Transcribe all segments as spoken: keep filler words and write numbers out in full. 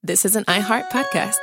this is an iHeart podcast.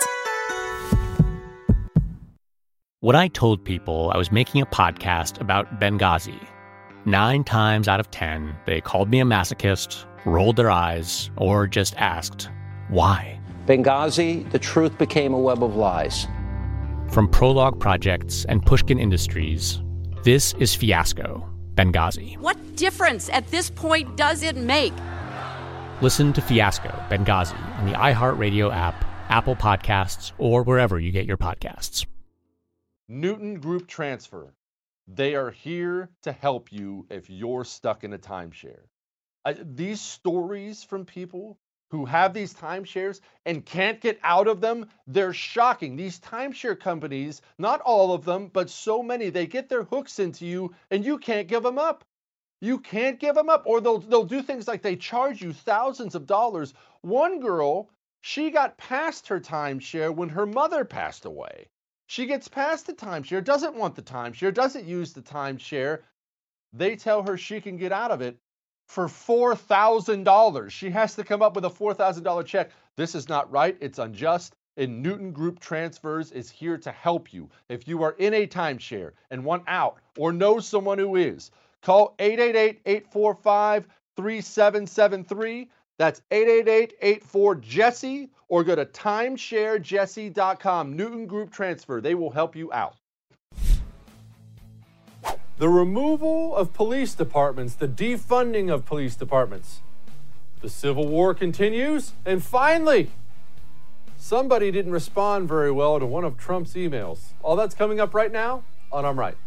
When I told people I was making a podcast about Benghazi, nine times out of ten, they called me a masochist, rolled their eyes, or just asked, why? Benghazi, the truth became a web of lies. From Prologue Projects and Pushkin Industries, this is Fiasco, Benghazi. What difference at this point does it make? Listen to Fiasco, Benghazi on the iHeartRadio app, Apple Podcasts, or wherever you get your podcasts. Newton Group Transfer. They are here to help you if you're stuck in a timeshare. Uh, these stories from people who have these timeshares and can't get out of them, they're shocking. These timeshare companies, not all of them, but so many, they get their hooks into you and you can't give them up. You can't give them up. Or they'll, they'll do things like they charge you thousands of dollars. One girl, she got past her timeshare when her mother passed away. She gets past the timeshare, doesn't want the timeshare, doesn't use the timeshare. They tell her she can get out of it for four thousand dollars. She has to come up with a four thousand dollars check. This is not right. It's unjust. And Newton Group Transfers is here to help you. If you are in a timeshare and want out or know someone who is, call eight eight eight, eight four five, three seven seven three. That's eight eight eight, eight four, Jesse, or go to timeshare jesse dot com. Newton Group Transfer. They will help you out. The removal of police departments, the defunding of police departments. The Civil War continues, and finally, somebody didn't respond very well to one of Trump's emails. All that's coming up right now on I'm Right.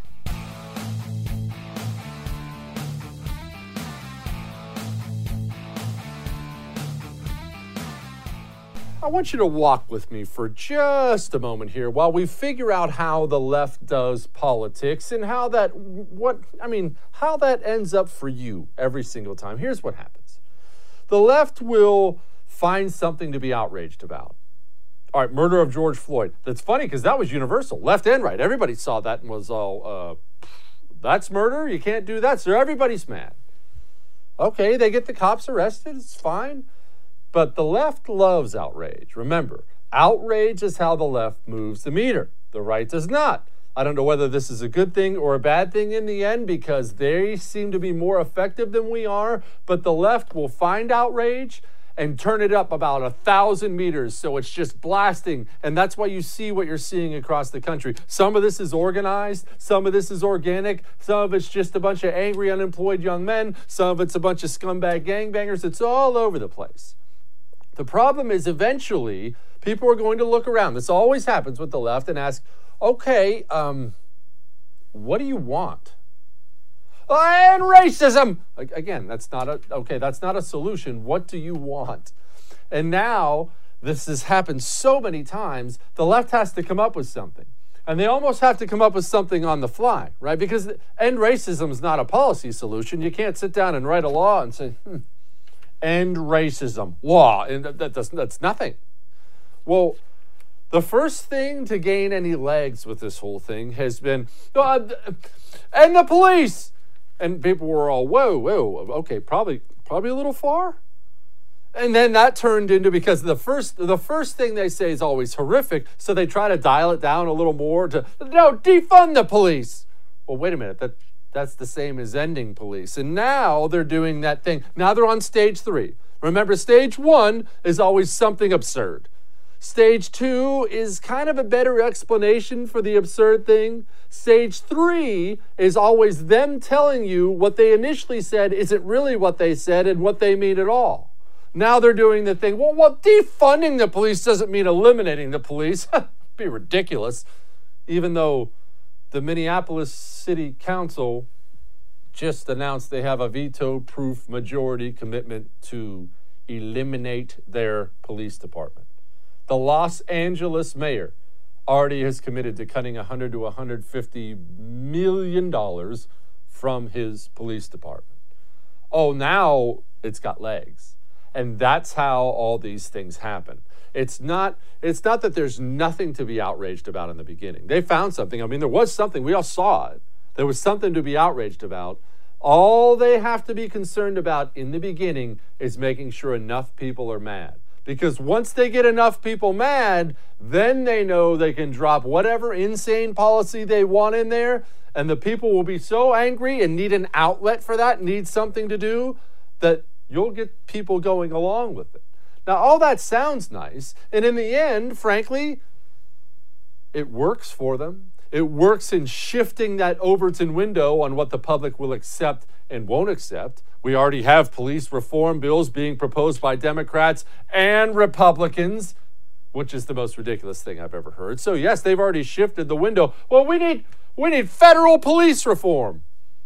I want you to walk with me for just a moment here while we figure out how the left does politics and how that, what, I mean, how that ends up for you every single time. Here's what happens. The left will find something to be outraged about. All right, murder of George Floyd. That's funny because that was universal, left and right. Everybody saw that and was all, uh, that's murder? You can't do that. So everybody's mad. Okay, they get the cops arrested. It's fine. But the left loves outrage. Remember, outrage is how the left moves the meter. The right does not. I don't know whether this is a good thing or a bad thing in the end because they seem to be more effective than we are, but the left will find outrage and turn it up about a thousand meters so it's just blasting, and that's why you see what you're seeing across the country. Some of this is organized, some of this is organic, some of it's just a bunch of angry, unemployed young men, some of it's a bunch of scumbag gangbangers. It's all over the place. The problem is eventually people are going to look around. This always happens with the left and ask, okay, um, what do you want? And racism. Again, that's not a, okay, that's not a solution. What do you want? And now this has happened so many times, the left has to come up with something. And they almost have to come up with something on the fly, right? Because end racism is not a policy solution. You can't sit down and write a law and say, hmm, end racism law, and that, that's, that's nothing. Well, the first thing to gain any legs with this whole thing has been, uh, and the police, and people were all, whoa, whoa, okay, probably, probably a little far. And then that turned into, because the first, the first thing they say is always horrific, so they try to dial it down a little more to, no, defund the police. Well, wait a minute, that. That's the same as ending police. And now they're doing that thing. Now they're on stage three. Remember, stage one is always something absurd. Stage two is kind of a better explanation for the absurd thing. Stage three is always them telling you what they initially said isn't really what they said and what they mean at all. Now they're doing the thing, well, well, defunding the police doesn't mean eliminating the police. It'd be ridiculous. Even though the Minneapolis City Council just announced they have a veto-proof majority commitment to eliminate their police department. The Los Angeles mayor already has committed to cutting one hundred to one hundred fifty million dollars from his police department. Oh, now it's got legs. And that's how all these things happen. It's not, it's not that there's nothing to be outraged about in the beginning. They found something. I mean, there was something. We all saw it. There was something to be outraged about. All they have to be concerned about in the beginning is making sure enough people are mad. Because once they get enough people mad, then they know they can drop whatever insane policy they want in there, and the people will be so angry and need an outlet for that, need something to do, that you'll get people going along with it. Now, all that sounds nice, and in the end, frankly, it works for them. It works in shifting that Overton window on what the public will accept and won't accept. We already have police reform bills being proposed by Democrats and Republicans, which is the most ridiculous thing I've ever heard. So yes, they've already shifted the window. Well, we need we need federal police reform.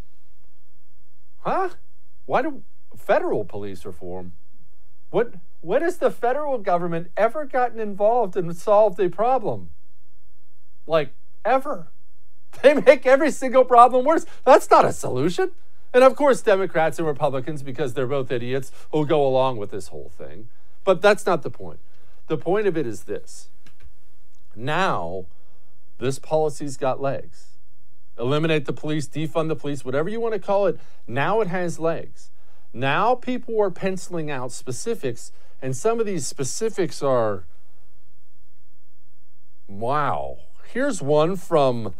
Huh? Why do federal police reform? What when has the federal government ever gotten involved and solved a problem? Like, ever. They make every single problem worse. That's not a solution. And of course, Democrats and Republicans, because they're both idiots, will go along with this whole thing. But that's not the point. The point of it is this. Now, this policy's got legs. Eliminate the police, defund the police, whatever you want to call it. Now it has legs. Now people are penciling out specifics, and some of these specifics are, wow. Here's one from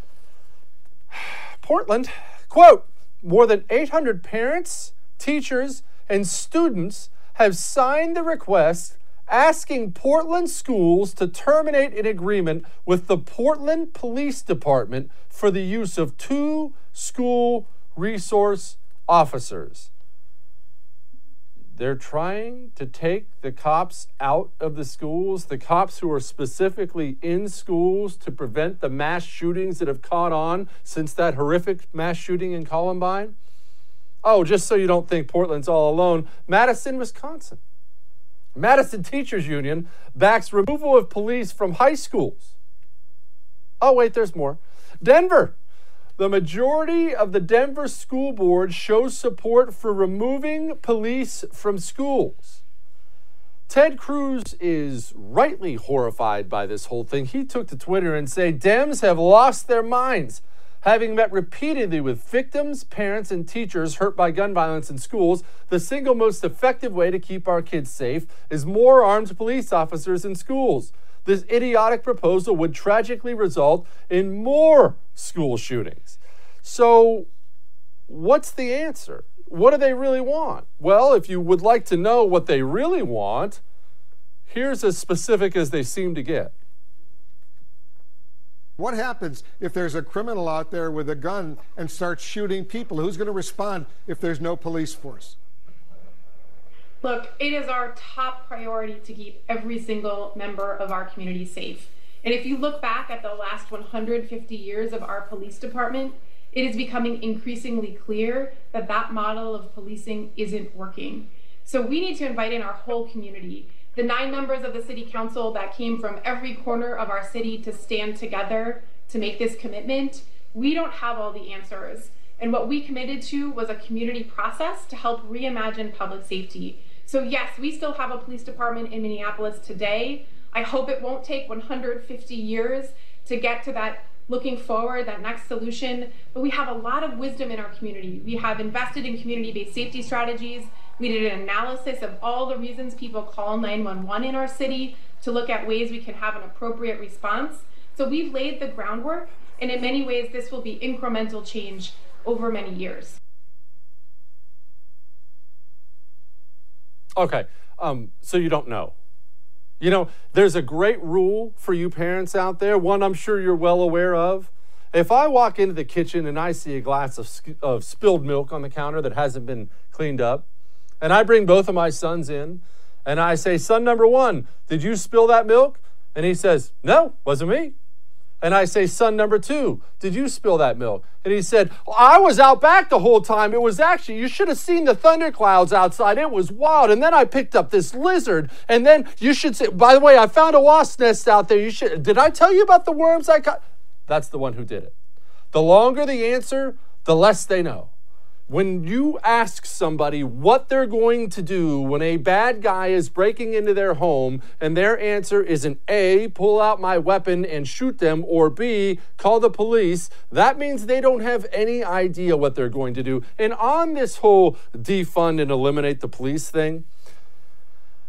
Portland. Quote, more than eight hundred parents, teachers, and students have signed the request asking Portland schools to terminate an agreement with the Portland Police Department for the use of two school resource officers. They're trying to take the cops out of the schools, the cops who are specifically in schools to prevent the mass shootings that have caught on since that horrific mass shooting in Columbine. Oh, just so you don't think Portland's all alone, Madison, Wisconsin. Madison Teachers Union backs removal of police from high schools. Oh, wait, there's more. Denver. The majority of the Denver School Board shows support for removing police from schools. Ted Cruz is rightly horrified by this whole thing. He took to Twitter and said, Dems have lost their minds. Having met repeatedly with victims, parents, and teachers hurt by gun violence in schools, the single most effective way to keep our kids safe is more armed police officers in schools. This idiotic proposal would tragically result in more school shootings. So, what's the answer? What do they really want? Well, if you would like to know what they really want, here's as specific as they seem to get. What happens if there's a criminal out there with a gun and starts shooting people? Who's going to respond if there's no police force? Look, it is our top priority to keep every single member of our community safe. And if you look back at the last one hundred fifty years of our police department, it is becoming increasingly clear that that model of policing isn't working. So we need to invite in our whole community, the nine members of the city council that came from every corner of our city to stand together to make this commitment. We don't have all the answers. And what we committed to was a community process to help reimagine public safety. So yes, we still have a police department in Minneapolis today. I hope it won't take one hundred fifty years to get to that looking forward, that next solution. But we have a lot of wisdom in our community. We have invested in community-based safety strategies. We did an analysis of all the reasons people call nine one one in our city to look at ways we can have an appropriate response. So we've laid the groundwork, and in many ways, this will be incremental change over many years. Okay, um, so you don't know. You know, there's a great rule for you parents out there, one I'm sure you're well aware of. If I walk into the kitchen and I see a glass of, of spilled milk on the counter that hasn't been cleaned up, and I bring both of my sons in, and I say, son number one, did you spill that milk? And he says, no, wasn't me. And I say, son number two, did you spill that milk? And he said, I was out back the whole time. It was actually, you should have seen the thunderclouds outside. It was wild. And then I picked up this lizard. And then you should say, by the way, I found a wasp nest out there. You should, did I tell you about the worms I caught? That's the one who did it. The longer the answer, the less they know. When you ask somebody what they're going to do when a bad guy is breaking into their home and their answer is an A, pull out my weapon and shoot them, or B, call the police, that means they don't have any idea what they're going to do. And on this whole defund and eliminate the police thing,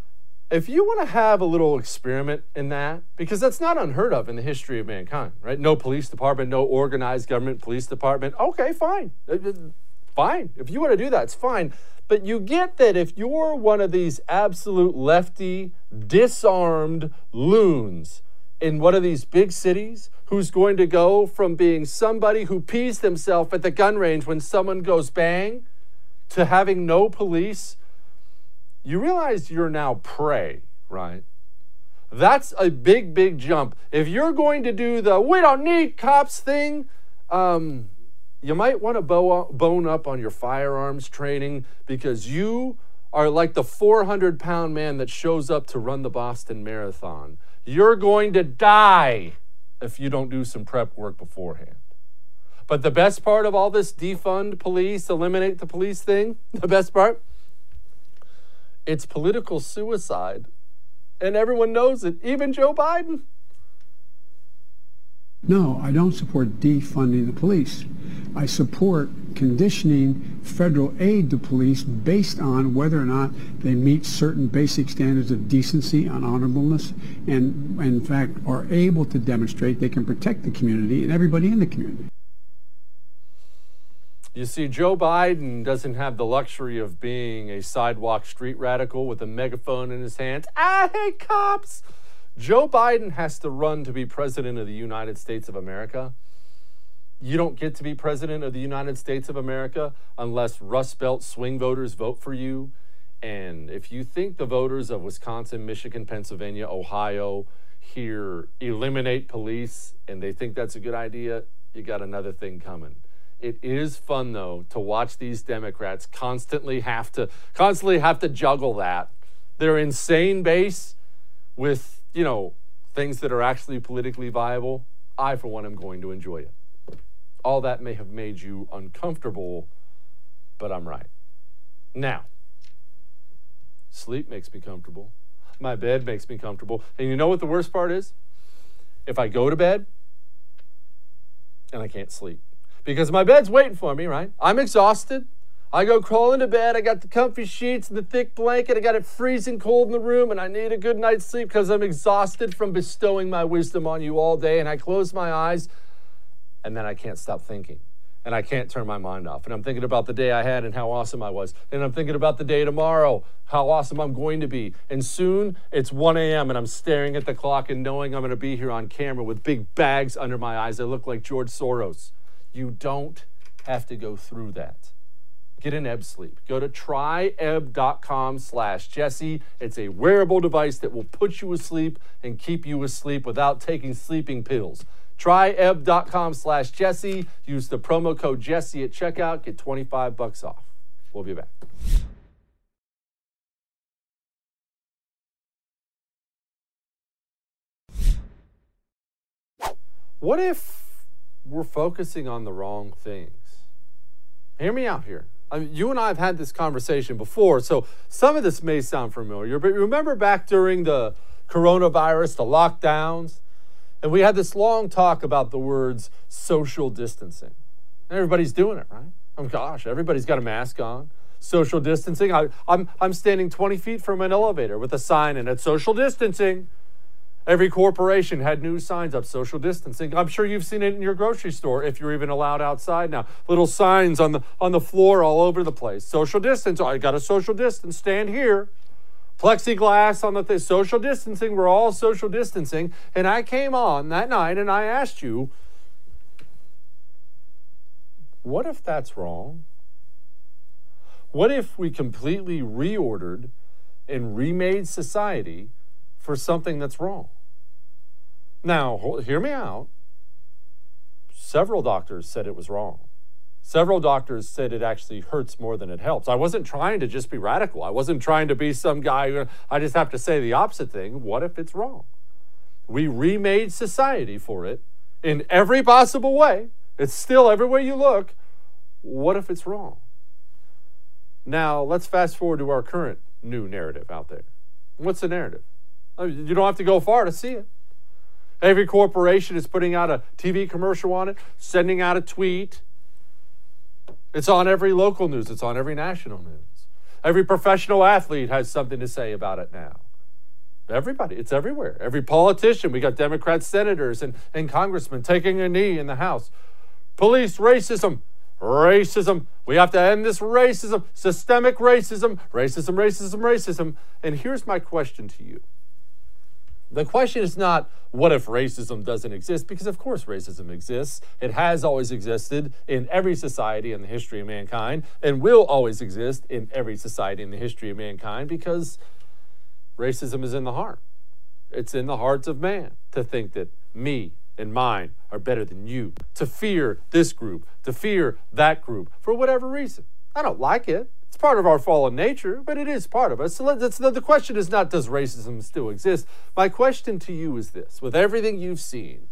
if you want to have a little experiment in that, because that's not unheard of in the history of mankind, right? No police department, no organized government police department. Okay, fine. Fine. If you want to do that, it's fine. But you get that if you're one of these absolute lefty, disarmed loons in one of these big cities who's going to go from being somebody who pees themselves at the gun range when someone goes bang to having no police, you realize you're now prey, right? That's a big, big jump. If you're going to do the we don't need cops thing, um, you might want to bow, bone up on your firearms training, because you are like the four hundred pound man that shows up to run the Boston Marathon. You're going to die if you don't do some prep work beforehand. But the best part of all this defund police, eliminate the police thing, the best part, it's political suicide. And everyone knows it, even Joe Biden. No, I don't support defunding the police. I support conditioning federal aid to police based on whether or not they meet certain basic standards of decency and honorableness, and in fact are able to demonstrate they can protect the community and everybody in the community. You see, Joe Biden doesn't have the luxury of being a sidewalk street radical with a megaphone in his hands. I hate cops. Joe Biden has to run to be president of the United States of America. You don't get to be president of the United States of America unless Rust Belt swing voters vote for you. And if you think the voters of Wisconsin, Michigan, Pennsylvania, Ohio here eliminate police and they think that's a good idea, you got another thing coming. It is fun, though, to watch these Democrats constantly have to constantly have to juggle that. Their insane base with, you know, things that are actually politically viable. I, for one, am going to enjoy it. All that may have made you uncomfortable, but I'm right. Now, sleep makes me comfortable. My bed makes me comfortable. And you know what the worst part is? If I go to bed and I can't sleep. Because my bed's waiting for me, right? I'm exhausted. I go crawl into bed. I got the comfy sheets and the thick blanket. I got it freezing cold in the room, and I need a good night's sleep because I'm exhausted from bestowing my wisdom on you all day. And I close my eyes, and then I can't stop thinking. And I can't turn my mind off. And I'm thinking about the day I had and how awesome I was. And I'm thinking about the day tomorrow, how awesome I'm going to be. And soon it's one a.m. and I'm staring at the clock and knowing I'm going to be here on camera with big bags under my eyes. I look like George Soros. You don't have to go through that. Get an Ebb Sleep. Go to tryebb.com slash Jesse. It's a wearable device that will put you asleep and keep you asleep without taking sleeping pills. Tryebb.com slash Jesse. Use the promo code Jesse at checkout. Get twenty-five bucks off. We'll be back. What if we're focusing on the wrong things? Hear me out here. I mean, you and I have had this conversation before, so some of this may sound familiar, but remember back during the coronavirus, the lockdowns, and we had this long talk about the words social distancing. Everybody's doing it, right? Oh gosh, everybody's got a mask on. Social distancing. I, I'm, I'm standing twenty feet from an elevator with a sign in it, social distancing. Every corporation had new signs up, social distancing. I'm sure you've seen it in your grocery store, if you're even allowed outside now. Little signs on the on the floor all over the place. Social distance. Oh, I got a social distance. Stand here. Plexiglass on the thing. Social distancing. We're all social distancing. And I came on that night and I asked you, what if that's wrong? What if we completely reordered and remade society for something that's wrong? Now, hear me out. Several doctors said it was wrong. Several doctors said it actually hurts more than it helps. I wasn't trying to just be radical. I wasn't trying to be some guy who, I just have to say the opposite thing. What if it's wrong? We remade society for it in every possible way. It's still everywhere you look. What if it's wrong? Now, let's fast forward to our current new narrative out there. What's the narrative? You don't have to go far to see it. Every corporation is putting out a T V commercial on it, sending out a tweet. It's on every local news. It's on every national news. Every professional athlete has something to say about it now. Everybody. It's everywhere. Every politician. We got Democrat senators and, and congressmen taking a knee in the House. Police racism. Racism. We have to end this racism. Systemic racism. Racism, racism, racism. And here's my question to you. The question is not, what if racism doesn't exist? Because of course racism exists. It has always existed in every society in the history of mankind and will always exist in every society in the history of mankind because racism is in the heart. It's in the hearts of man to think that me and mine are better than you, to fear this group, to fear that group, for whatever reason. I don't like it. It's part of our fallen nature, but it is part of us. So let's, the question is not, does racism still exist? My question to you is this. With everything you've seen,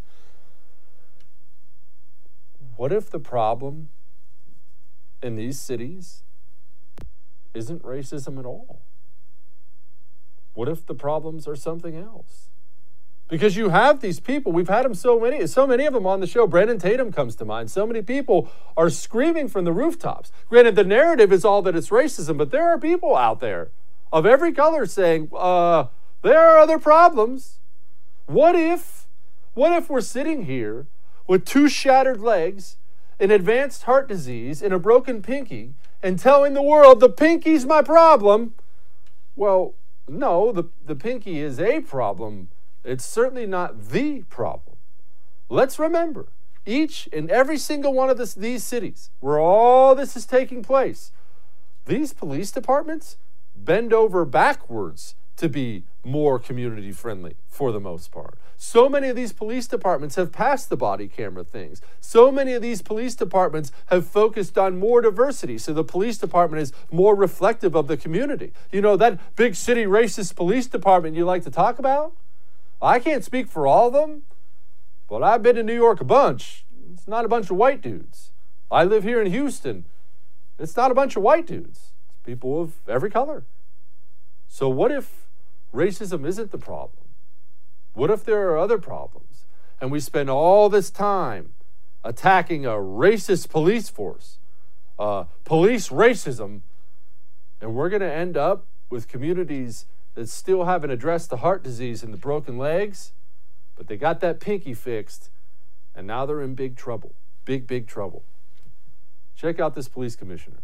what if the problem in these cities isn't racism at all? What if the problems are something else? Because you have these people, we've had them so many, so many of them on the show. Brandon Tatum comes to mind. So many people are screaming from the rooftops. Granted, the narrative is all that it's racism, but there are people out there of every color saying, uh, there are other problems. What if, what if we're sitting here with two shattered legs, an advanced heart disease, and a broken pinky, and telling the world the pinky's my problem? Well, no, the, the pinky is a problem. It's certainly not the problem. Let's remember, each and every single one of this, these cities where all this is taking place, these police departments bend over backwards to be more community friendly for the most part. So many of these police departments have passed the body camera things. So many of these police departments have focused on more diversity. So the police department is more reflective of the community. You know, that big city racist police department you like to talk about? I can't speak for all of them, but I've been to New York a bunch. It's not a bunch of white dudes. I live here in Houston. It's not a bunch of white dudes. It's people of every color. So what if racism isn't the problem? What if there are other problems? And we spend all this time attacking a racist police force, uh, police racism, and we're going to end up with communities that still haven't addressed the heart disease and the broken legs, but they got that pinky fixed, and now they're in big trouble. Big, big trouble. Check out this police commissioner.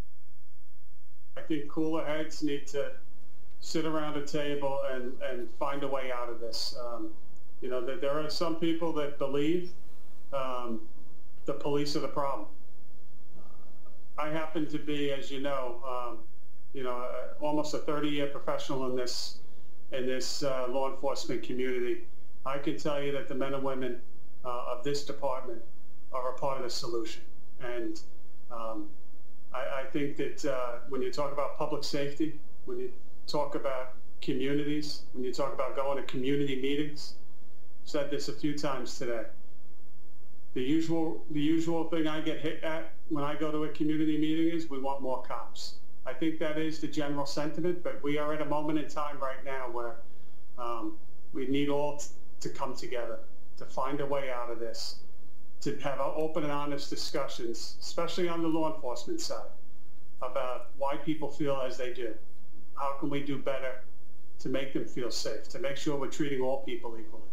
I think cooler heads need to sit around a table and, and find a way out of this. Um, you know, there, there are some people that believe um, the police are the problem. I happen to be, as you know, um, you know, uh, almost a thirty-year professional in this in this uh, law enforcement community. I can tell you that the men and women uh, of this department are a part of the solution. And um, I, I think that uh, when you talk about public safety, when you talk about communities, when you talk about going to community meetings, I've said this a few times today. The usual, the usual thing I get hit at when I go to a community meeting is we want more cops. I think that is the general sentiment, but we are at a moment in time right now where um, we need all t- to come together to find a way out of this, to have open and honest discussions, especially on the law enforcement side, about why people feel as they do. How can we do better to make them feel safe, to make sure we're treating all people equally?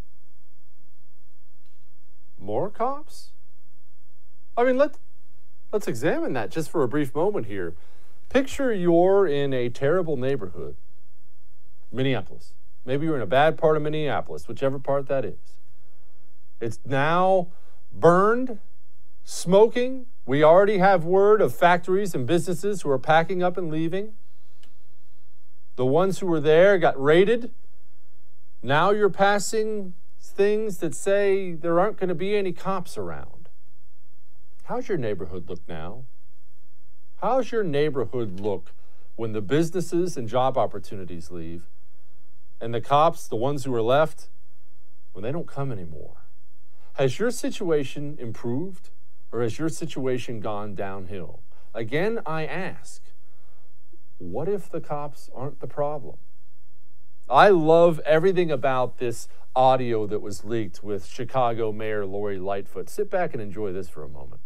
More cops? I mean, let, let's examine that just for a brief moment here. Picture you're in a terrible neighborhood, Minneapolis. Maybe you're in a bad part of Minneapolis, whichever part that is. It's now burned, smoking. We already have word of factories and businesses who are packing up and leaving. The ones who were there got raided. Now you're passing things that say there aren't going to be any cops around. How's your neighborhood look now? How's your neighborhood look when the businesses and job opportunities leave and the cops, the ones who are left, when they don't come anymore? Has your situation improved or has your situation gone downhill? Again, I ask, what if the cops aren't the problem? I love everything about this audio that was leaked with Chicago Mayor Lori Lightfoot. Sit back and enjoy this for a moment.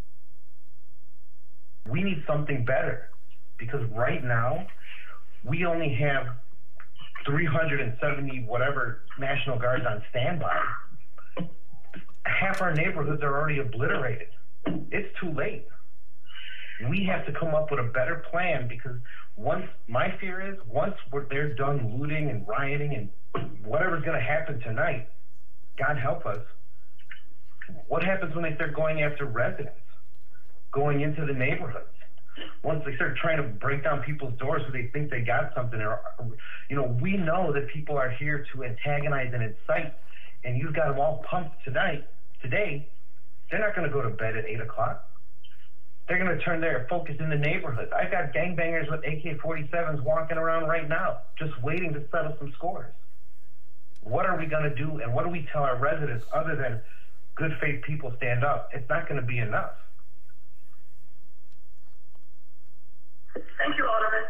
We need something better because right now we only have three hundred seventy whatever National Guards on standby, half our neighborhoods are already obliterated. It's too late. We have to come up with a better plan, because once, my fear is, once we're, they're done looting and rioting and whatever's going to happen tonight, God help us, what happens when they start going after residents, going into the neighborhoods? Once they start trying to break down people's doors so they think they got something, or, you know, we know that people are here to antagonize and incite, and you've got them all pumped tonight, today. They're not going to go to bed at eight o'clock. They're going to turn their focus in the neighborhoods. I've got gangbangers with A K forty-sevens walking around right now, just waiting to settle some scores. What are we going to do, and what do we tell our residents other than good faith people stand up? It's not going to be enough. Thank you, Alderman.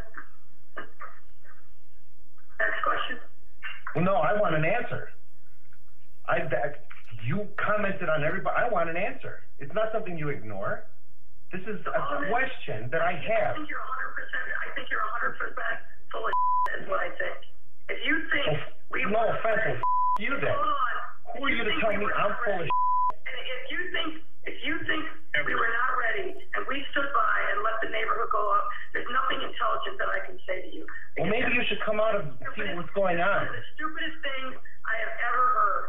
Next question. Well, no, I want an answer. I that, you commented on everybody. I want an answer. It's not something you ignore. This is a Alderman, question that I have. I think you're one hundred percent. I think you're one hundred percent full of shit, is what I think. If you think well, we no were offense, ready, you then. hold on. Who are you, you to tell me I'm full of shit? And if you think if you think we were not ready and we stood by and let the neighborhood go up, there's nothing intelligent that I can say to you. Well, maybe you should come out and see what's going on. One of the stupidest things I have ever heard.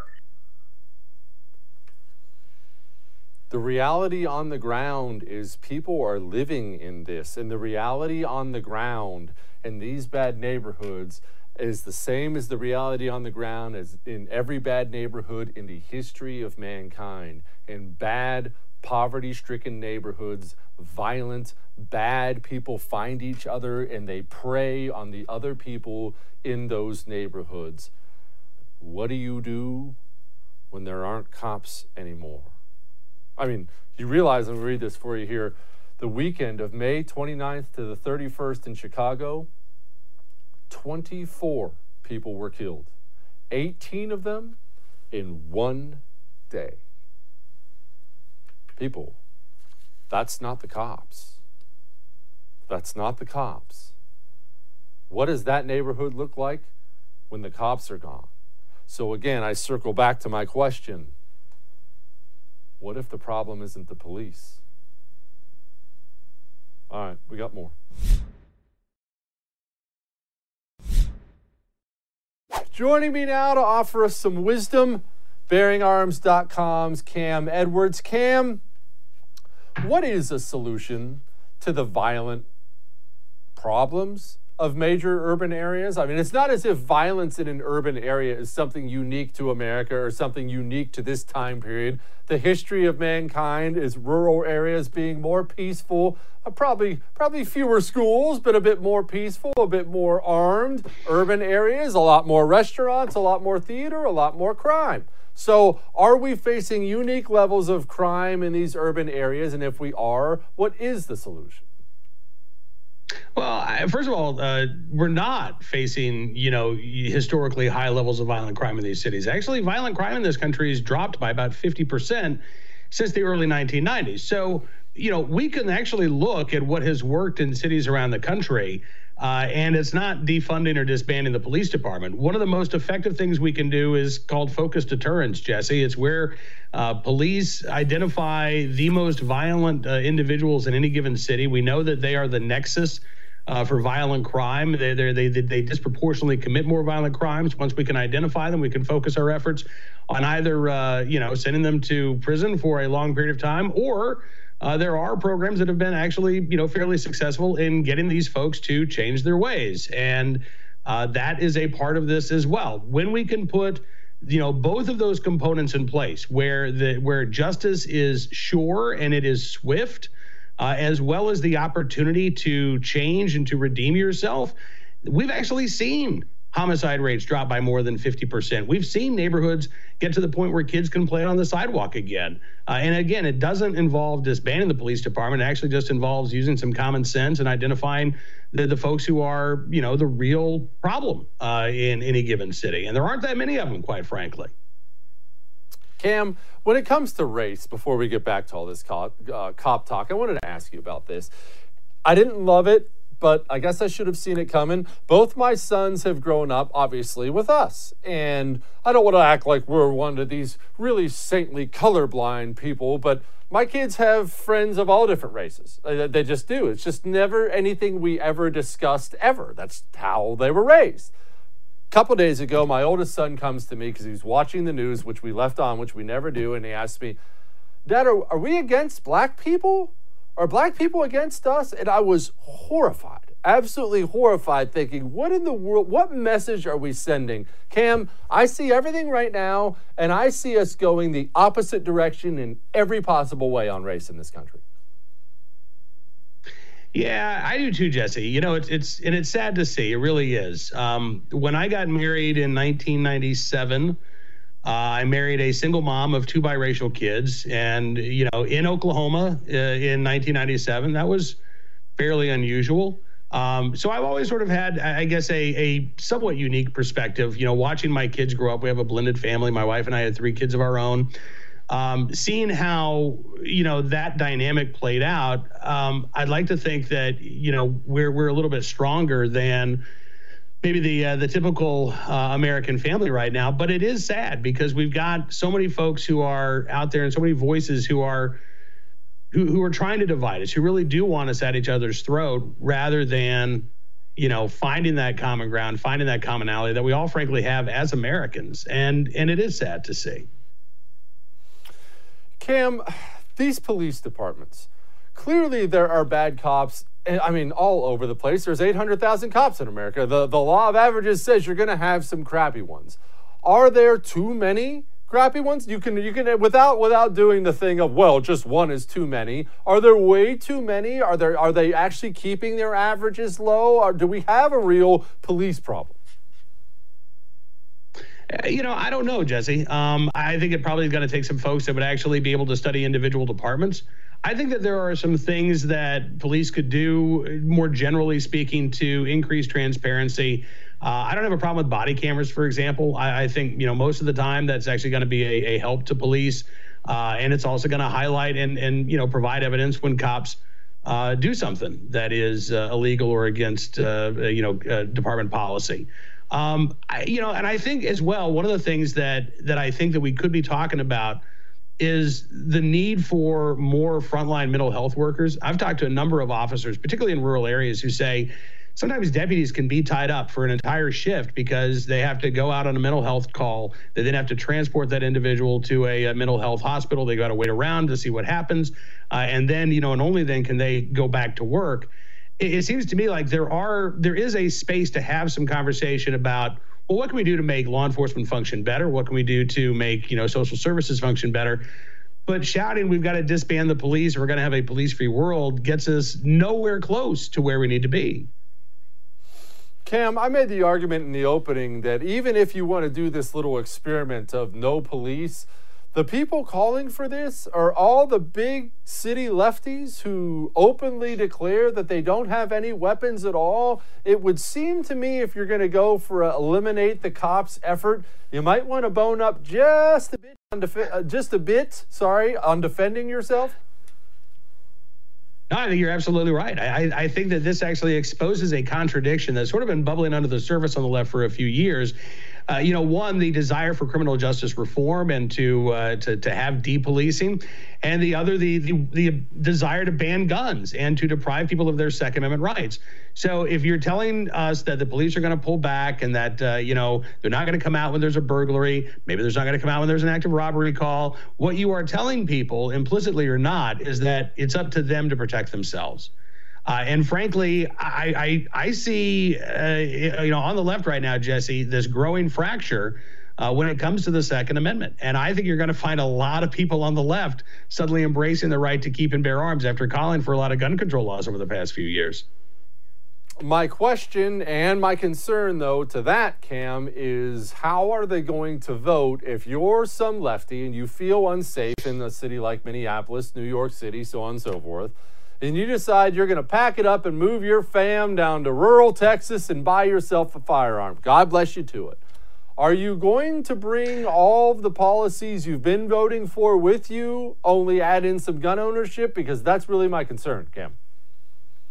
The reality on the ground is people are living in this, and the reality on the ground in these bad neighborhoods is the same as the reality on the ground as in every bad neighborhood in the history of mankind. In bad, poverty-stricken neighborhoods, violent, bad people find each other and they prey on the other people in those neighborhoods. What do you do when there aren't cops anymore? I mean, you realize, I'm going to read this for you here, the weekend of May twenty-ninth to the thirty-first in Chicago, twenty-four people were killed, eighteen of them in one day. People, that's not the cops. That's not the cops. What does that neighborhood look like when the cops are gone? So again, I circle back to my question. What if the problem isn't the police? All right, we got more. Joining me now to offer us some wisdom, bearing arms dot com's Cam Edwards. Cam, what is a solution to the violent problems of major urban areas? I mean, it's not as if violence in an urban area is something unique to America or something unique to this time period. The history of mankind is rural areas being more peaceful, uh, probably probably fewer schools, but a bit more peaceful, a bit more armed. Urban areas, a lot more restaurants, a lot more theater, a lot more crime. So are we facing unique levels of crime in these urban areas? And if we are, what is the solution? Well, I, first of all, uh, we're not facing, you know, historically high levels of violent crime in these cities. Actually, violent crime in this country has dropped by about fifty percent since the early nineteen nineties. So, you know, we can actually look at what has worked in cities around the country, uh, and it's not defunding or disbanding the police department. One of the most effective things we can do is called focused deterrence, Jesse. It's where uh, police identify the most violent uh, individuals in any given city. We know that they are the nexus Uh, for violent crime. They, they, they, they disproportionately commit more violent crimes. Once we can identify them, we can focus our efforts on either, uh, you know, sending them to prison for a long period of time, or uh, there are programs that have been actually, you know, fairly successful in getting these folks to change their ways. And uh, that is a part of this as well. When we can put, you know, both of those components in place, where the where justice is sure and it is swift, Uh, as well as the opportunity to change and to redeem yourself, we've actually seen homicide rates drop by more than fifty percent. We've seen neighborhoods get to the point where kids can play on the sidewalk again. Uh, and again, it doesn't involve disbanding the police department. It actually just involves using some common sense and identifying the, the folks who are, you know, the real problem uh, in any given city. And there aren't that many of them, quite frankly. Cam, when it comes to race, before we get back to all this cop, uh, cop talk, I wanted to ask you about this. I didn't love it, but I guess I should have seen it coming. Both my sons have grown up, obviously, with us. And I don't want to act like we're one of these really saintly colorblind people, but my kids have friends of all different races. They just do. It's just never anything we ever discussed ever. That's how they were raised. A couple days ago, my oldest son comes to me because he was watching the news, which we left on, which we never do, and he asked me, Dad, are, are we against black people? Are black people against us? And I was horrified, absolutely horrified, thinking, what in the world, what message are we sending? Cam, I see everything right now, and I see us going the opposite direction in every possible way on race in this country. Yeah, I do too, Jesse. You know, it's, it's and it's sad to see. It really is. Um, when I got married in nineteen ninety-seven, Uh, I married a single mom of two biracial kids, and, you know, in Oklahoma uh, in nineteen ninety-seven, that was fairly unusual. Um, so I've always sort of had, I guess, a, a somewhat unique perspective, you know, watching my kids grow up. We have a blended family. My wife and I had three kids of our own. Um, seeing how, you know, that dynamic played out, um, I'd like to think that, you know, we're, we're a little bit stronger than maybe the uh, the typical uh, American family right now, but it is sad because we've got so many folks who are out there and so many voices who are who, who are trying to divide us, who really do want us at each other's throat rather than, you know, finding that common ground, finding that commonality that we all frankly have as Americans. And and it is sad to see. Cam, these police departments, clearly there are bad cops. I mean, all over the place. There's eight hundred thousand cops in America. The, the law of averages says you're going to have some crappy ones. Are there too many crappy ones? You can, you can, without, without doing the thing of, well, just one is too many. Are there way too many? Are there, are they actually keeping their averages low? Or do we have a real police problem? You know, I don't know, Jesse. Um, I think it probably is going to take some folks that would actually be able to study individual departments. I think that there are some things that police could do, more generally speaking, to increase transparency. Uh, I don't have a problem with body cameras, for example. I, I think, you know, most of the time that's actually going to be a, a help to police. Uh, and it's also going to highlight and, and, you know, provide evidence when cops uh, do something that is uh, illegal or against, uh, you know, uh, department policy. Um, I, you know, and I think as well, one of the things that that I think that we could be talking about is the need for more frontline mental health workers. I've talked to a number of officers, particularly in rural areas, who say sometimes deputies can be tied up for an entire shift because they have to go out on a mental health call. They then have to transport that individual to a, a mental health hospital. They got to wait around to see what happens. Uh, and then, you know, and only then can they go back to work. It, it seems to me like there are, there is a space to have some conversation about, well, what can we do to make law enforcement function better? What can we do to make, you know, social services function better? But shouting, we've got to disband the police, or we're going to have a police-free world, gets us nowhere close to where we need to be. Cam, I made the argument in the opening that even if you want to do this little experiment of no police, the people calling for this are all the big city lefties who openly declare that they don't have any weapons at all. It would seem to me if you're going to go for a eliminate the cops effort, you might want to bone up just a bit, on def- uh, just a bit, sorry, on defending yourself. No, I think you're absolutely right. I, I think that this actually exposes a contradiction that's sort of been bubbling under the surface on the left for a few years. Uh, you know, one, the desire for criminal justice reform and to uh, to to have depolicing, and the other, the, the the desire to ban guns and to deprive people of their Second Amendment rights. So if you're telling us that the police are going to pull back and that, uh, you know, they're not going to come out when there's a burglary, maybe there's not going to come out when there's an active robbery call, what you are telling people, implicitly or not, is that it's up to them to protect themselves. Uh, and frankly, I, I, I see, uh, you know, on the left right now, Jesse, this growing fracture uh, when it comes to the Second Amendment. And I think you're going to find a lot of people on the left suddenly embracing the right to keep and bear arms after calling for a lot of gun control laws over the past few years. My question and my concern, though, to that, Cam, is how are they going to vote if you're some lefty and you feel unsafe in a city like Minneapolis, New York City, so on and so forth, and you decide you're going to pack it up and move your fam down to rural Texas and buy yourself a firearm. God bless you to it. Are you going to bring all of the policies you've been voting for with you, only add in some gun ownership? Because that's really my concern, Cam.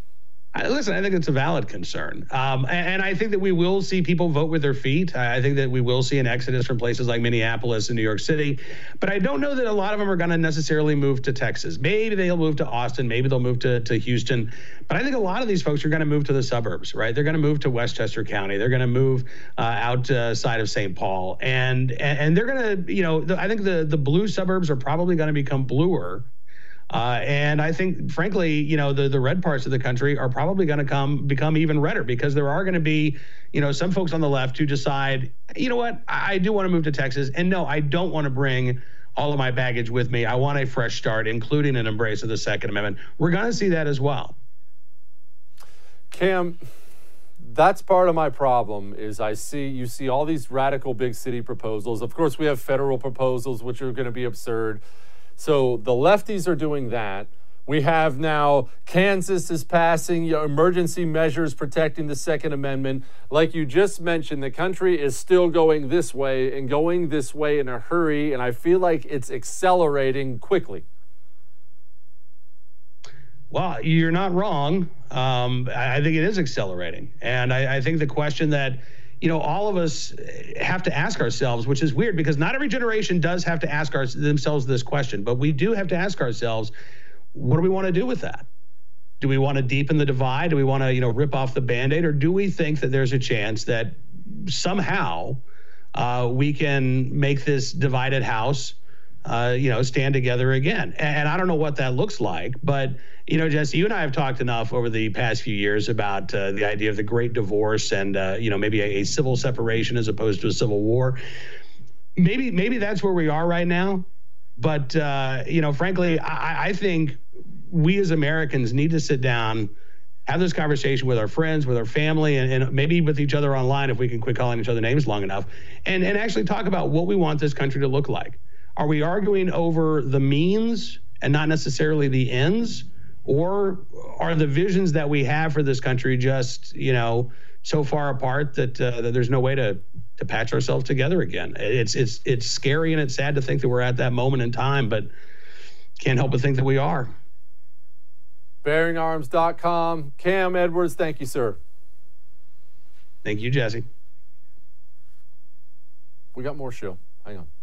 I, listen, I think it's a valid concern. Um, and, and I think that we will see people vote with their feet. I, I think that we will see an exodus from places like Minneapolis and New York City. But I don't know that a lot of them are going to necessarily move to Texas. Maybe they'll move to Austin. Maybe they'll move to, to Houston. But I think a lot of these folks are going to move to the suburbs, right? They're going to move to Westchester County. They're going to move uh, outside uh, of Saint Paul. And, and, and they're going to, you know, the, I think the, the blue suburbs are probably going to become bluer. Uh, and I think, frankly, you know, the, the red parts of the country are probably going to come become even redder because there are going to be, you know, some folks on the left who decide, you know what, I, I do want to move to Texas. And no, I don't want to bring all of my baggage with me. I want a fresh start, including an embrace of the Second Amendment. We're going to see that as well. Cam, that's part of my problem is I see, you see all these radical big city proposals. Of course, we have federal proposals, which are going to be absurd. So the lefties are doing that. We have now Kansas is passing you know, emergency measures protecting the Second Amendment. Like you just mentioned, the country is still going this way and going this way in a hurry, and I feel like it's accelerating quickly. Well, you're not wrong. Um, I think it is accelerating. And I, I think the question that you know, all of us have to ask ourselves, which is weird because not every generation does have to ask our, themselves this question, but we do have to ask ourselves, what do we want to do with that? Do we want to deepen the divide? Do we want to, you know, rip off the Band-Aid? Or do we think that there's a chance that somehow uh, we can make this divided house, uh, you know, stand together again? And, and I don't know what that looks like, but you know, Jesse, you and I have talked enough over the past few years about uh, the idea of the great divorce and, uh, you know, maybe a, a civil separation as opposed to a civil war. Maybe maybe that's where we are right now. But, uh, you know, frankly, I, I think we as Americans need to sit down, have this conversation with our friends, with our family, and, and maybe with each other online if we can quit calling each other names long enough, and, and actually talk about what we want this country to look like. Are we arguing over the means and not necessarily the ends? Or are the visions that we have for this country just, you know, so far apart that, uh, that there's no way to to patch ourselves together again? It's it's it's scary and it's sad to think that we're at that moment in time, but can't help but think that we are. bearing arms dot com. Cam Edwards, thank you, sir. Thank you, Jesse. We got more show. Hang on.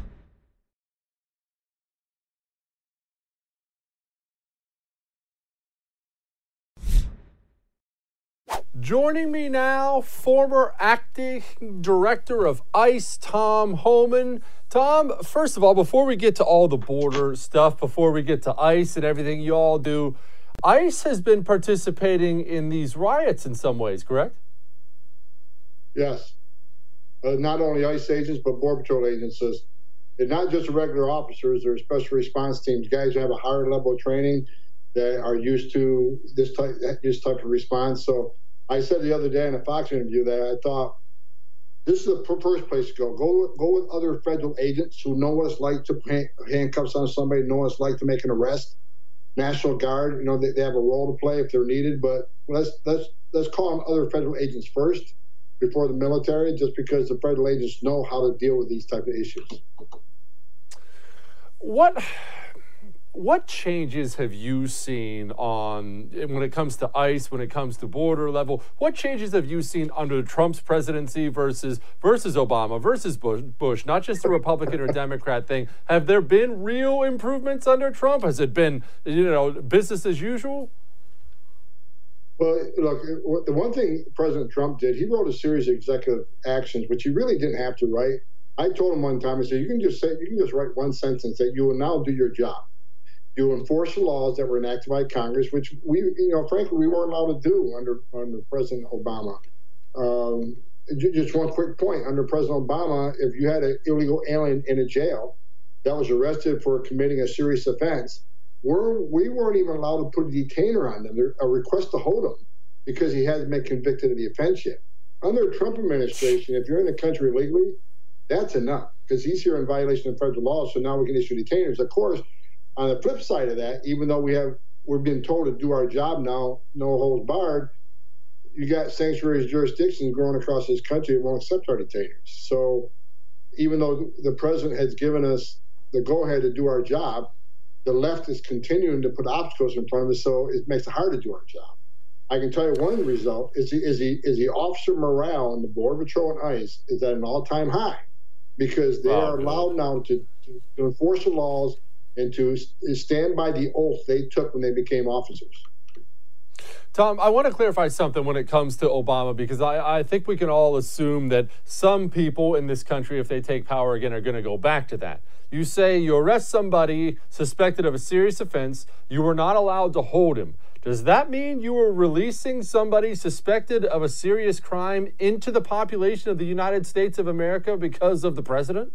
Joining me now, former acting director of ICE, Tom Homan. Tom, first of all, before we get to all the border stuff, before we get to ICE and everything you all do, ICE has been participating in these riots in some ways, correct? Yes. Uh, not only ICE agents, but Border Patrol agents. They're not just regular officers, they're special response teams, guys who have a higher level of training that are used to this type, this type of response. So I said the other day in a Fox interview that I thought this is the first place to go. Go, go with other federal agents who know what it's like to put handcuffs on somebody, know what it's like to make an arrest. National Guard, you know, they, they have a role to play if they're needed, but let's let's let's call them other federal agents first before the military, just because the federal agents know how to deal with these type of issues. What what changes have you seen on when it comes to ICE, when it comes to border level? What changes have you seen under Trump's presidency versus versus Obama versus Bush? Bush, not just a Republican or Democrat thing. Have there been real improvements under Trump? Has it been, you know, business as usual? Well, look, the one thing President Trump did, he wrote a series of executive actions, which he really didn't have to write. I told him one time, I said, you can just say, you can just write one sentence that you will now do your job. You enforce the laws that were enacted by Congress, which we, you know, frankly, we weren't allowed to do under under President Obama. Um, just one quick point: under President Obama, if you had an illegal alien in a jail that was arrested for committing a serious offense, we're, we weren't even allowed to put a detainer on them, a request to hold them, because he hasn't been convicted of the offense yet. Under the Trump administration, if you're in the country illegally, that's enough, because he's here in violation of federal law. So now we can issue detainers. Of course. On the flip side of that, even though we have, we're being told to do our job now, no holds barred, you got sanctuary jurisdictions growing across this country that won't accept our detainers. So even though the president has given us the go-ahead to do our job, the left is continuing to put obstacles in front of us, so it makes it hard to do our job. I can tell you one result is the, is the, is the officer morale on the Border Patrol and ICE is at an all-time high because they wow, are allowed now to, to, to enforce the laws and to stand by the oath they took when they became officers. Tom, I want to clarify something when it comes to Obama, because I, I think we can all assume that some people in this country, if they take power again, are going to go back to that. You say you arrest somebody suspected of a serious offense, you were not allowed to hold him. Does that mean you were releasing somebody suspected of a serious crime into the population of the United States of America because of the president?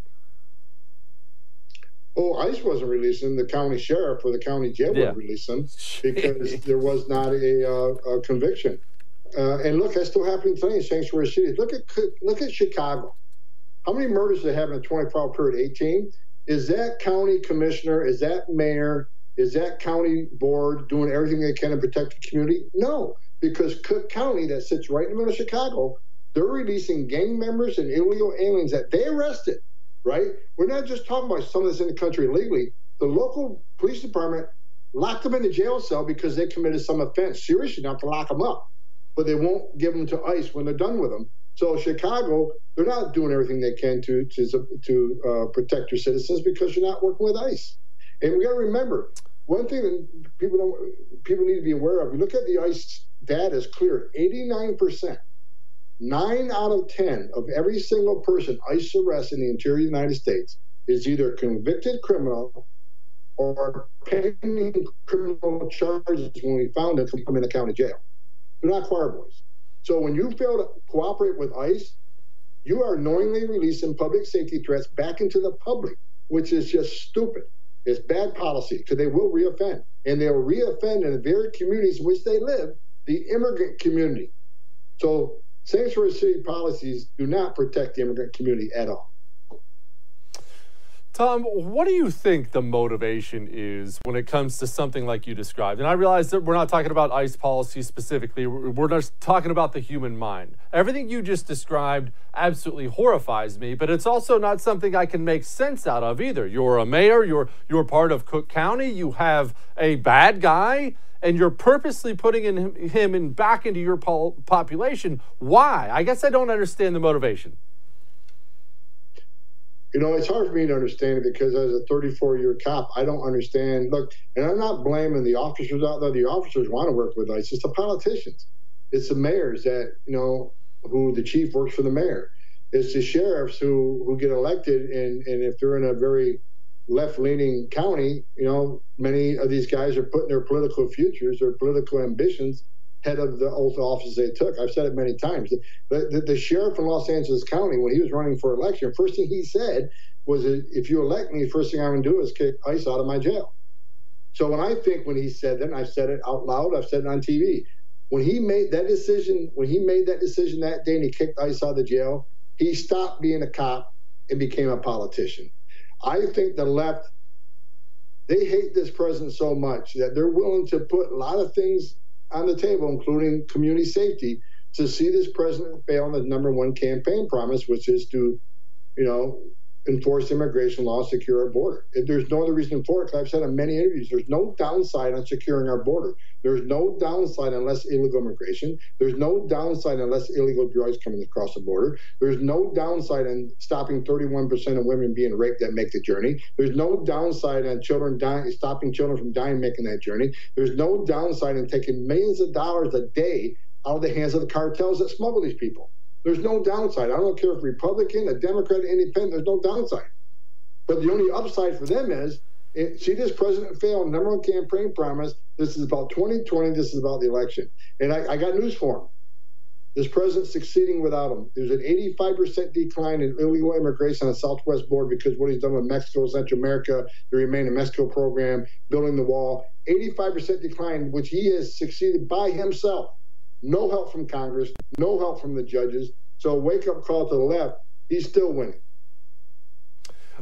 Oh, ICE wasn't releasing the county sheriff or the county jail Yeah. would release them because there was not a, uh, a conviction. Uh, and look, that's still happening today in sanctuary cities. Look at look at Chicago. How many murders they have in a twenty-four hour period? eighteen. Is that county commissioner? Is that mayor? Is that county board doing everything they can to protect the community? No, because Cook County, that sits right in the middle of Chicago, they're releasing gang members and illegal aliens that they arrested. Right? We're not just talking about someone that's in the country illegally. The local police department locked them in a jail cell because they committed some offense, serious enough to lock them up. But they won't give them to ICE when they're done with them. So Chicago, they're not doing everything they can to to to uh, protect your citizens because you're not working with ICE. And we got to remember one thing that people don't people need to be aware of. You look at the ICE data is clear. eighty-nine percent. Nine out of ten of every single person ICE arrests in the interior of the United States is either convicted criminal or pending criminal charges when we found them from in the county jail. They're not choir boys. So when you fail to cooperate with ICE, you are knowingly releasing public safety threats back into the public, which is just stupid. It's bad policy because they will reoffend. And they'll reoffend in the very communities in which they live, the immigrant community. So sanctuary city policies do not protect the immigrant community at all. Tom, what do you think the motivation is when it comes to something like you described? And I realize that we're not talking about ICE policy specifically. We're just talking about the human mind. Everything you just described absolutely horrifies me, but it's also not something I can make sense out of either. You're a mayor, you're, you're part of Cook County, you have a bad guy, and you're purposely putting in him in back into your po- population. Why? I guess I don't understand the motivation. You know, it's hard for me to understand it because as a thirty-four-year cop, I don't understand. Look, and I'm not blaming the officers out there. The officers want to work with ICE. It's the politicians. It's the mayors that, you know, who the chief works for the mayor. It's the sheriffs who, who get elected, and, and if they're in a very left-leaning county, you know, many of these guys are putting their political futures, their political ambitions head of the oath of office they took. I've said it many times. The, the, the sheriff in Los Angeles County, when he was running for election, first thing he said was, if you elect me, the first thing I'm going to do is kick ICE out of my jail. So when I think when he said that, and I've said it out loud, I've said it on T V, when he made that decision, when he made that decision that day and he kicked ICE out of the jail, he stopped being a cop and became a politician. I think the left, they hate this president so much that they're willing to put a lot of things on the table, including community safety, to see this president fail on his number one campaign promise, which is to, you know, enforce immigration law, secure our border. If there's no other reason for it, because I've said in many interviews, there's no downside on securing our border. There's no downside unless illegal immigration. There's no downside unless illegal drugs coming across the border. There's no downside in stopping thirty-one percent of women being raped that make the journey. There's no downside on children dying, stopping children from dying making that journey. There's no downside in taking millions of dollars a day out of the hands of the cartels that smuggle these people. There's no downside. I don't care if Republican, a Democrat, independent, there's no downside. But the only upside for them is, it, see this president fail, number one campaign promise, this is about twenty twenty, this is about the election. And I, I got news for him. This president's succeeding without him. There's an eighty-five percent decline in illegal immigration on the southwest border because what he's done with Mexico, Central America, the Remain in Mexico program, building the wall. eighty-five percent decline, which he has succeeded by himself. No help from Congress, no help from the judges. So wake-up call to the left, he's still winning.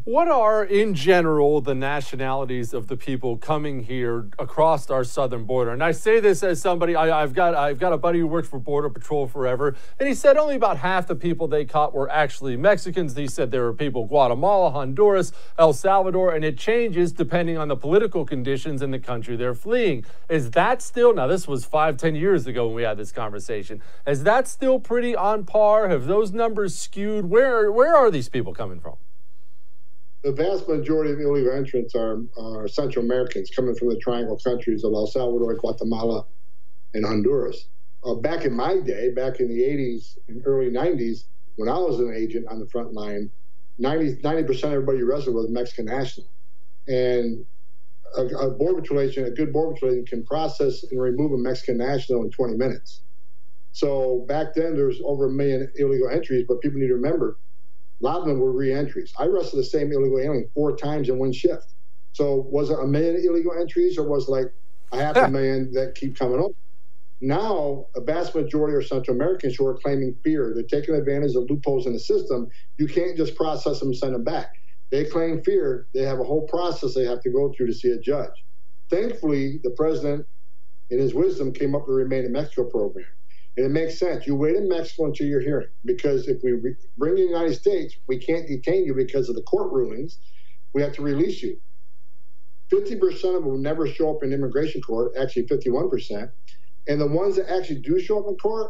What are, in general, the nationalities of the people coming here across our southern border? And I say this as somebody, I, I've got I've got a buddy who worked for Border Patrol forever, and he said only about half the people they caught were actually Mexicans. He said there were people Guatemala, Honduras, El Salvador, and it changes depending on the political conditions in the country they're fleeing. Is that still, now this was five, ten years ago when we had this conversation, is that still pretty on par? Have those numbers skewed? Where, where are these people coming from? The vast majority of illegal entrants are, are Central Americans coming from the triangle countries of El Salvador, Guatemala, and Honduras. Uh, back in my day, back in the eighties and early nineties, when I was an agent on the front line, ninety percent of everybody arrested was Mexican national. And a, a border patrol agent, a good border patrol agent, can process and remove a Mexican national in twenty minutes. So back then, there was over a million illegal entries, but people need to remember, a lot of them were re-entries. I arrested the same illegal alien four times in one shift. So was it a million illegal entries, or was it like a half a million that keep coming up? Now, a vast majority are Central Americans who are claiming fear. They're taking advantage of loopholes in the system. You can't just process them and send them back. They claim fear. They have a whole process they have to go through to see a judge. Thankfully, the president, in his wisdom, came up with the Remain in Mexico program. And it makes sense. You wait in Mexico until your hearing, because if we re- bring you to the United States, we can't detain you because of the court rulings. We have to release you. fifty percent of them will never show up in immigration court, actually fifty-one percent. And the ones that actually do show up in court,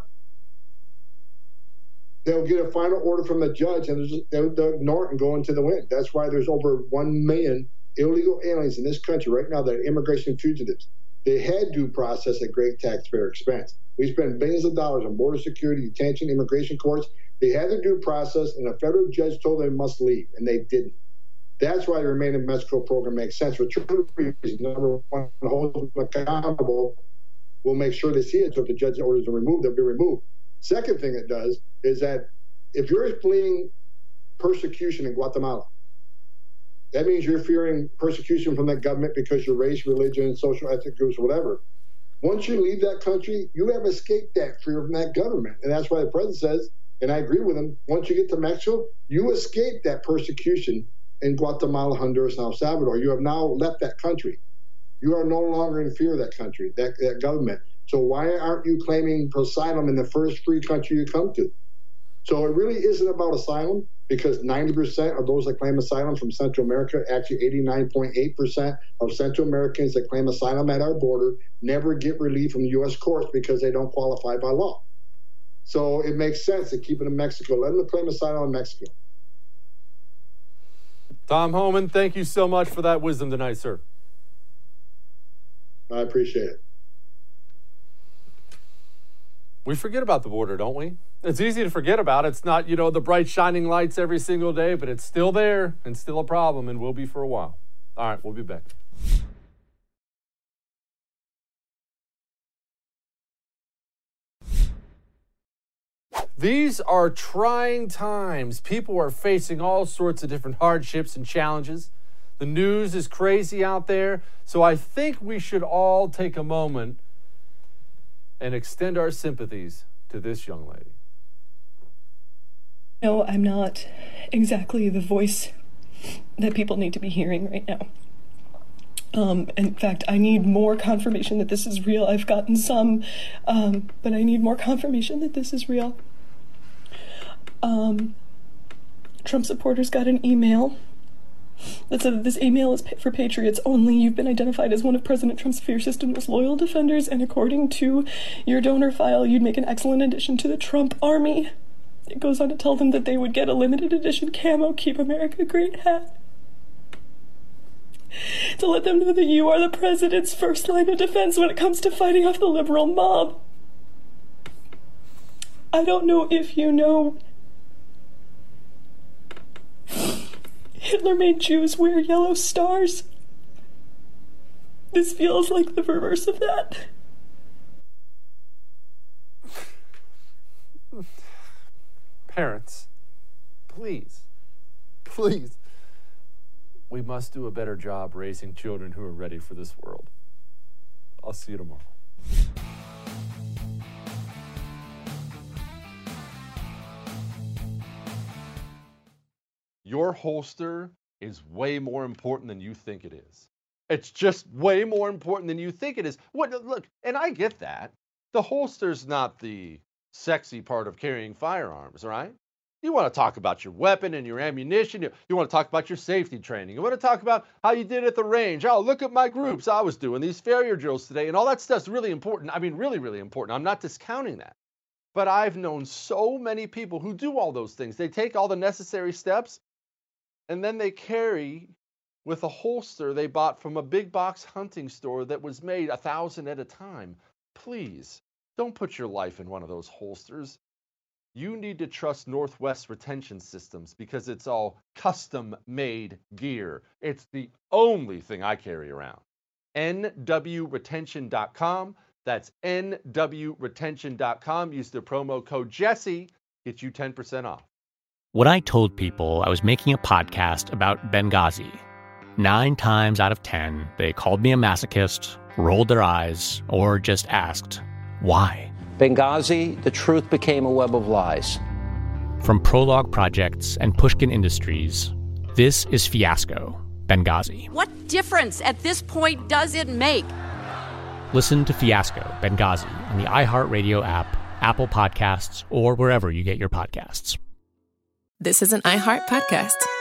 they'll get a final order from the judge, and they'll, they'll ignore it and go into the wind. That's why there's over one million illegal aliens in this country right now that are immigration fugitives. They had due process at great taxpayer expense. We spend billions of dollars on border security, detention, immigration courts. They had their due process, and a federal judge told them they must leave, and they didn't. That's why the Remain in Mexico program makes sense for two reasons. Number one, hold them accountable. We'll make sure they see it, so if the judge orders them removed, they'll be removed. Second thing it does is that if you're fleeing persecution in Guatemala, that means you're fearing persecution from that government because your race, religion, social ethnic groups, whatever. Once you leave that country, you have escaped that fear from that government. And that's why the president says, and I agree with him, once you get to Mexico, you escape that persecution in Guatemala, Honduras, and El Salvador. You have now left that country. You are no longer in fear of that country, that, that government. So why aren't you claiming asylum in the first free country you come to? So it really isn't about asylum, because ninety percent of those that claim asylum from Central America, actually eighty-nine point eight percent of Central Americans that claim asylum at our border never get relief from U S courts because they don't qualify by law. So it makes sense to keep it in Mexico. Let them claim asylum in Mexico. Tom Homan, thank you so much for that wisdom tonight, sir. I appreciate it. We forget about the border, don't we? It's easy to forget about. It's not, you know, the bright shining lights every single day, but it's still there and still a problem, and will be for a while. All right, we'll be back. These are trying times. People are facing all sorts of different hardships and challenges. The news is crazy out there. So I think we should all take a moment and extend our sympathies to this young lady. No, I'm not exactly the voice that people need to be hearing right now. Um, in fact, I need more confirmation that this is real. I've gotten some, um, but I need more confirmation that this is real. Um, Trump supporters got an email that said that this email is for patriots only. You've been identified as one of President Trump's fiercest and most loyal defenders, and according to your donor file, you'd make an excellent addition to the Trump army. It goes on to tell them that they would get a limited edition camo Keep America Great hat, to let them know that you are the president's first line of defense when it comes to fighting off the liberal mob. I don't know if you know, Hitler made Jews wear yellow stars. This feels like the reverse of that. Parents, please, please, we must do a better job raising children who are ready for this world. I'll see you tomorrow. Your holster is way more important than you think it is. It's just way more important than you think it is. What, look, and I get that. The holster's not the sexy part of carrying firearms, right? You want to talk about your weapon and your ammunition. You, you want to talk about your safety training. You want to talk about how you did at the range. Oh, look at my groups. I was doing these failure drills today. And all that stuff's really important. I mean, really, really important. I'm not discounting that. But I've known so many people who do all those things. They take all the necessary steps, and then they carry with a holster they bought from a big box hunting store that was made a thousand at a time. Please, don't put your life in one of those holsters. You need to trust Northwest Retention Systems because it's all custom-made gear. It's the only thing I carry around. N W retention dot com. That's N W retention dot com. Use the promo code Jesse. Get you ten percent off. What I told people I was making a podcast about Benghazi. Nine times out of ten, they called me a masochist, rolled their eyes, or just asked, why? Benghazi, the truth became a web of lies. From Prologue Projects and Pushkin Industries, this is Fiasco, Benghazi. What difference at this point does it make? Listen to Fiasco, Benghazi on the iHeartRadio app, Apple Podcasts, or wherever you get your podcasts. This is an iHeart podcast.